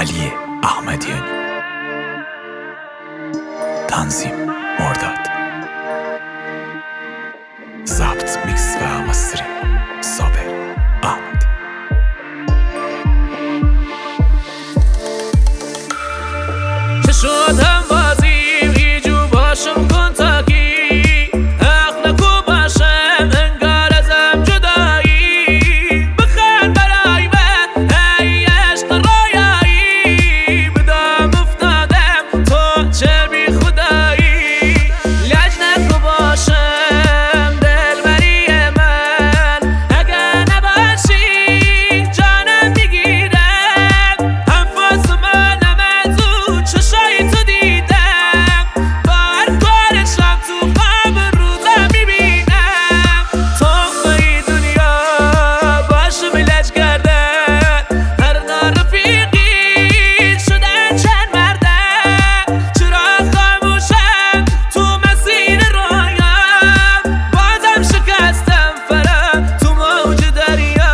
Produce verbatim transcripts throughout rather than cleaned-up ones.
علی احمدیانی. تنظیم مرداد. ضبط میکس و مسترینگ صابر احمدی. چه شد هم بازیم ایجو باشم کن تاکی حق نکو باشم انگار ازم جدایی بخند برای من ای عشق رویایی بدام افتادم تو چه بی خدایی لج نکو باشم دلبری من اگر نباشی جانم میگیرم انفاس منم از او چشای تو دیدم با هر کارشم تو خواب روزم میبینم تخمه دنیا باشم لج کردن هر نارفیقی شدن چند مردم چرا خاموشم تو مسیر رویم بازم شکستم فرم تو موج دریا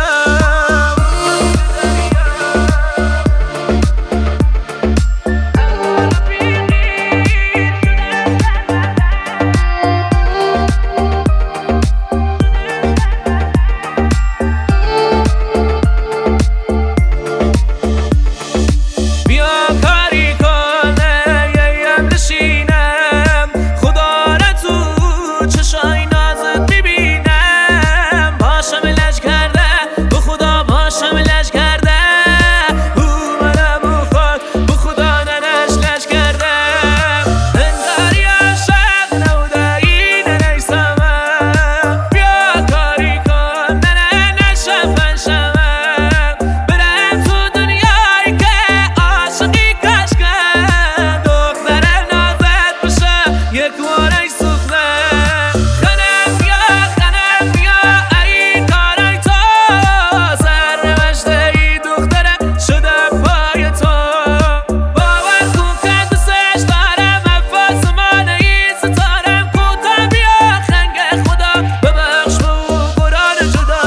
بیا کاری کنه یه نشینم خدا را تو چشای نازت میبینم باشم لج کرده به خدا باشم لج کرده او منم او خود به خدا ننش لج کرده انگاری عاشق نودایی ننیسمم بیا کاری کن نه نشم فنشمم برم تو دنیایی که عاشقی کش کن دخترم نازت بشه یک وارای سوختم خنم بیا خنم بیا ای کارای تو سرنوشته ای دخترم شدم پای تو باور کن که دوستش دارم انفاس من ای ستارم کوتا بیا خنگ خدا ببخش به او قرآن جدا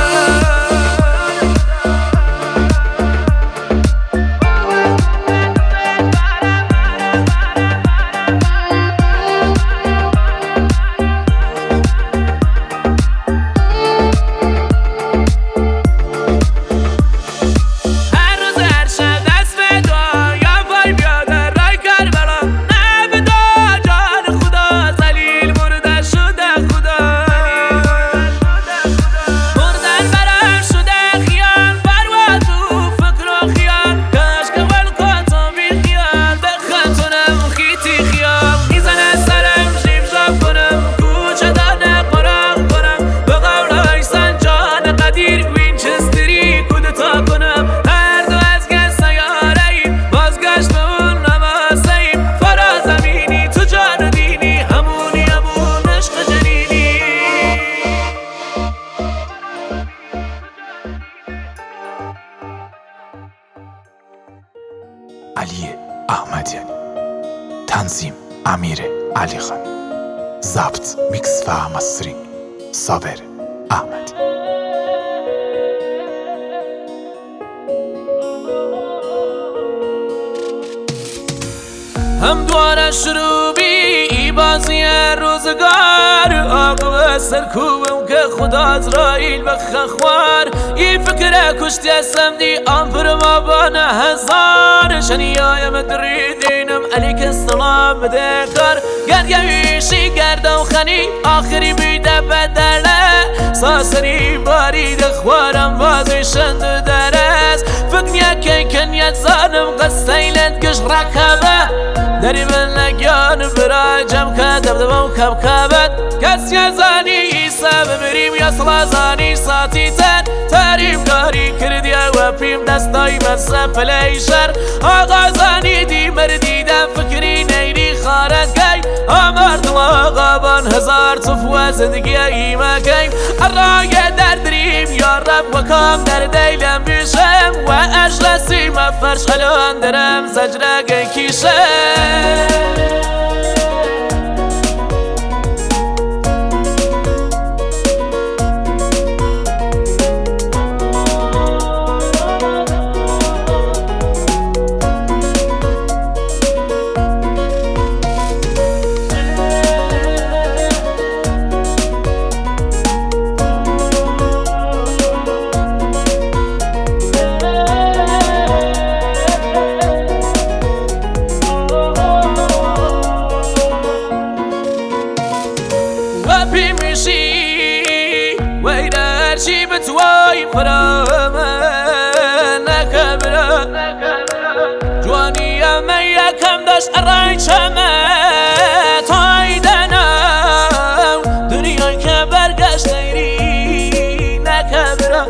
هر روز هر شب دست به دعا یا پای بیادر رای کربلا نه به دعا جان خدا ذلیل مرده شده خدا مردن برام شده خیال پرواز تو فکر و خیال کاش که ول تو بی خیال بخطونم خیتی خیال میزنه سرم جیب جاب کنم کوچه دانه قرآن کنم به قول ایسان جان قدیر وینچستری کودتا کنم هر دو از گه سیاره ایم بازگشت به اون نماسه ایم فرا زمینی تو جان دینی همونی همون عشق جنینی علی احمدیانی. تنظیم امیر علی خان. ضبط میکس و مسترینگ صابر احمدی. هم دواره شروع بی ای بازی روزگار عاقب سرکوبم که خدا عزرائیل بخخوار ای فکر کشتی هستم دی آمپر ما بانه هزار شنیایم دریدینم علیک السلام بده کار گرگویشی گرده و خنی آخری بیده بدله ساسری بارید خوارم بازی شند درست فکر که کنیت زانم قصیلت کش رکبه دری من نگیان برای جمع که دبدبم کم کبت کسی زانی ایسا ببریم یا سلا زانی ساتی تن تریم کاری کردی و پیم دستای مصرف پلیشر آقا زانی دی مردیدم فکری نیری خارت گی آمرد آقا بان هزار صفوه زندگی ایمه گیم الرای در دریم یا رب و کام در دیلم بیشم و اجلسی مفرش خلان درم زجره کیشم دەشت ئەڕای چەمە تای دەناو دنیای کە بەرگەشتەیری نەکەبرە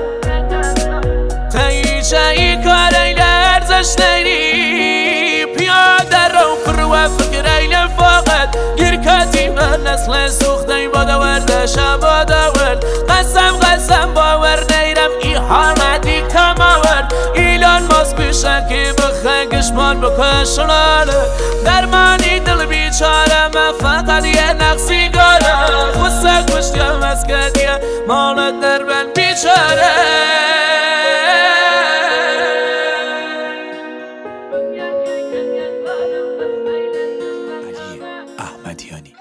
تەیچەی کارەی لەرزەشتەیری پیادە ڕەو پڕوە فکرەی لە فاقەت گیرکەتی من نەسڵێ سوختەی بۆ دەوەردەشە بۆ دەورد قەسەم قەسەم باوەڕ نەیرەم ئی حامەتی کەماوەرد ئیلان ماس پیشەکی بخە گشمان بکەشڵانە دەرمانی دڵ بیچارەمە فەقەت یە نەقسی گۆرە خوسە کوشتە مەسکەتیە ماڵت دەربەن بیچارە احمدیانی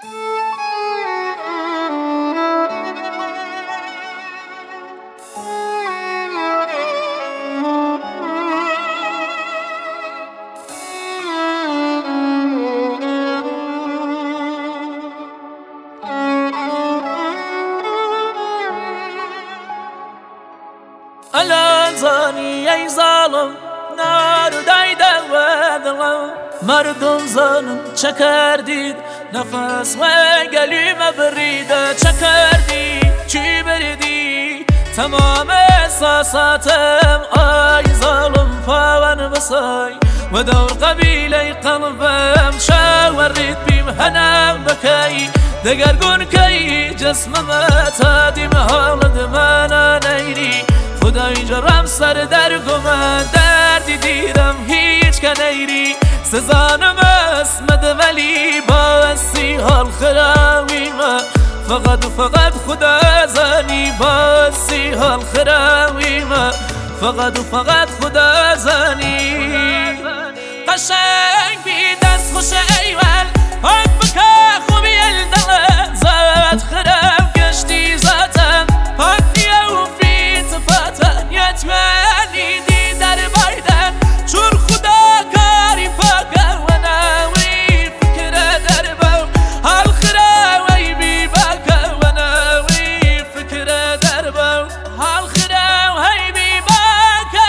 الان زانی ای ظالم ناردای دلم مردم زنم چه کردید نفس و گلیم بریده چه کردی چی بریدی تمام احساساتم آی ظالم پاون بسای و دور قبیله قلبم شاورید بیم هنم بکی دگرگون کی جسمم تادیم حالد من نیری خدای جرم سر در گمن دردی دیرم هیچ کنیری سزانم اسمد ولی باسی حال خراویم فقط و فقط خدا زنی باسی حال خراویم فقط و فقط خدا زنی قشنگ بی دست خوش ایول حق بکه خوبی الدلت زد خرم گشتی زدم پاکی و فی تفاتن یتمنی دی در بایدن چون خدا کاری پاکه و ناوی فکر در بو حال خراوی بی باکه و ناوی فکر در بو حال خراوی بی باکه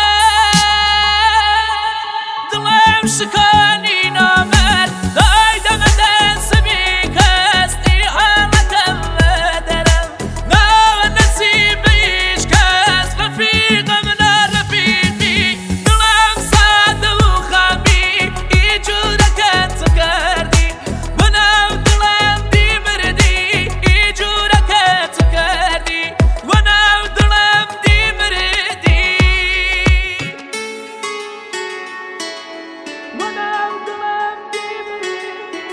دلم شکانی نامر دای دمدن سبی کستی حالتم درم ناو نصیب ایش کس رفیقم نرفیقی دلم ساده و خامی ای جورکت کردی و ناو دلم دی بردی ای جورکت کردی و ناو دلم دی بردی و ناو دلم دی بردی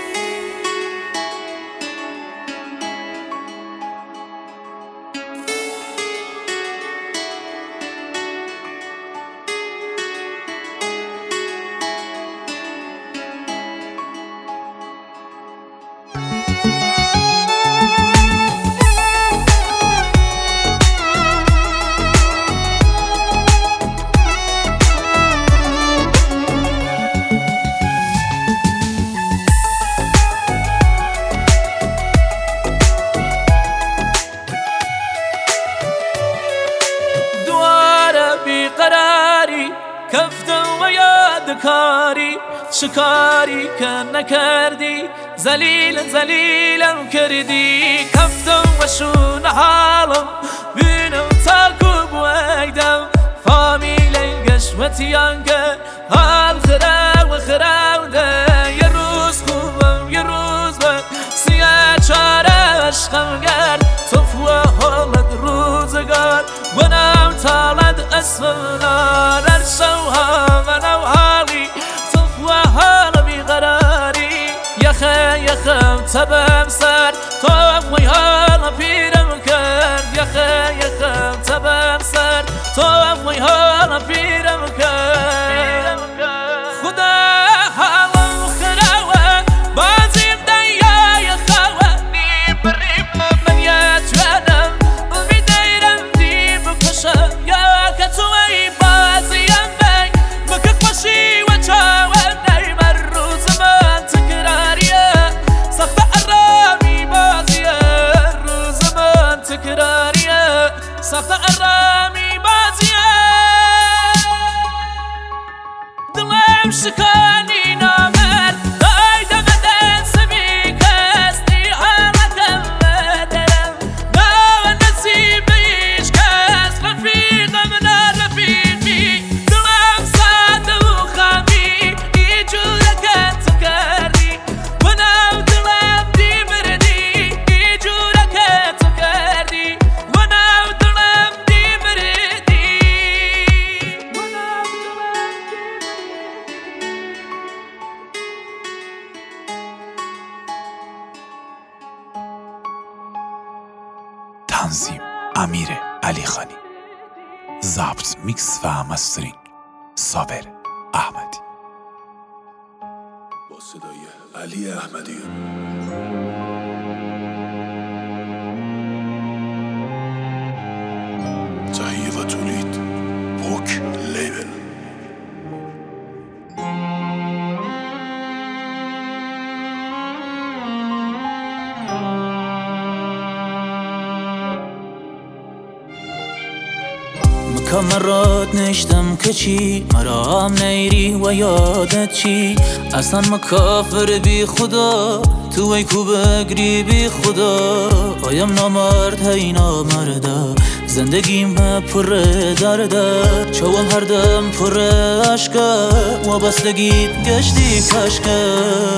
بیقراری کفتم و یادکاری شکاری که نکردی زلیل زلیلم کردی کفتم و شون حالم بینم تاکو بویدم فامیل گشمتیان که حال خرا و خراوده یه روز خوبم یه روز بد سیاه چاره عشقم گرد تفوه حالت روزگار ونام تالد اسمنا نرسوها منو حالي تفوه حال بیقراری یخه یخم تبم سر تفوه حال پیرم کرد یخه یخم تبم سر تفوه حال پیرم کرد خدا حالم خراوه بازیم دنیای خواه نیم بریم من یتوانم بیدیرم دی بکشم یا که توی بازیم بی بکه خوشی و چاوه نیمر روز من تکراریه سخت ارامی بازیه روز من تکراریه سخت ارامی بازیه دلم شکانی نامرد تنظیم امیر علی خانی، ضبط میکس و مسترینگ صابر احمدی. با صدای علی احمدی. تهیه و تولید پوک لیبل. مرات نشتم که چی مرا هم نیری و یادت چی، اصلا مکافر بی خدا تو ای کو بگری بی خدا. آیم نامرد هی نامرده، زندگیم پر درده، چوام هر دم پر عشقه و بستگیت گشتی کشکه.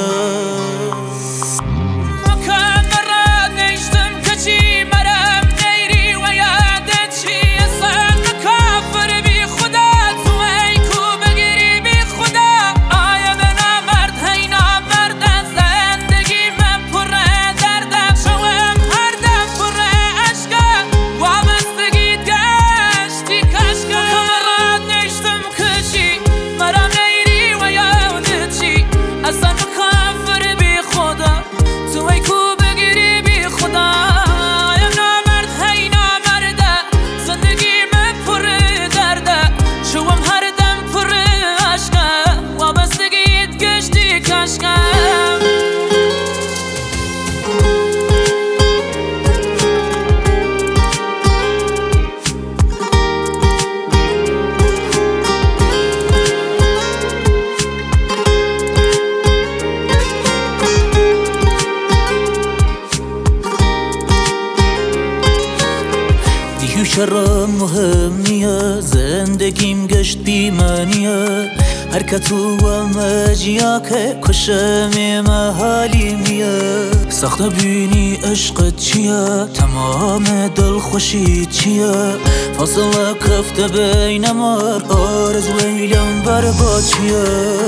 چرا مهم نیه زندگیم گشت بی معنیه، هر که تو و مجیا که کشم محالی میه. سخت بینی عشقت چیه، تمام دل خوشی چیه، فاصله کفته بین مار آرز ویلم برباد چیه.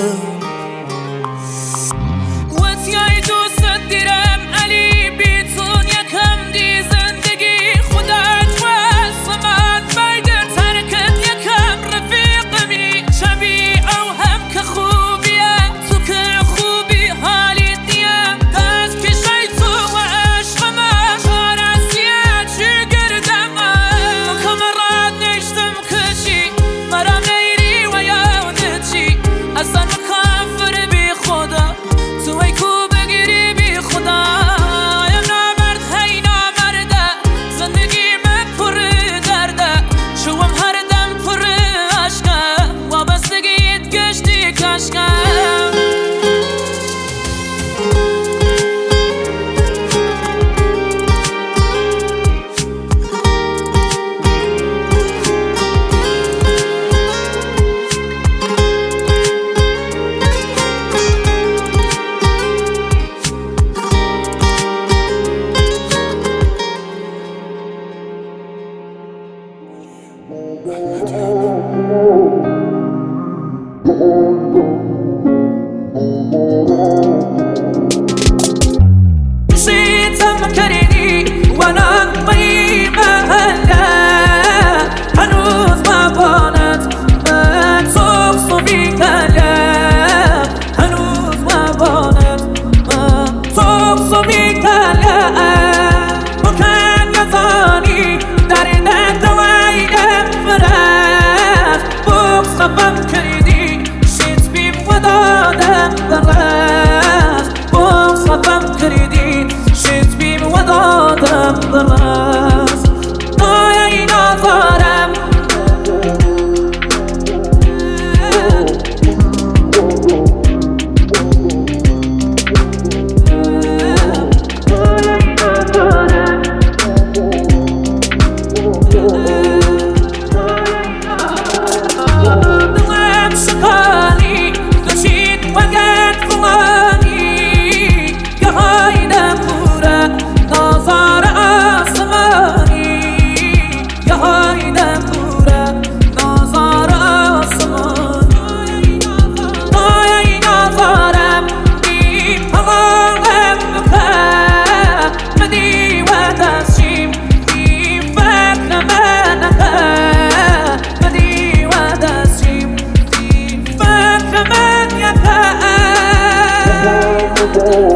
نسيت مكاني وانا طيبة هلا هنوز ما بانت ما تصفصفي كلام، هنوز ما بانت ما تصفصفي كلام. وكان يظني دارنا دواي فرح بوك صفم كيدي بو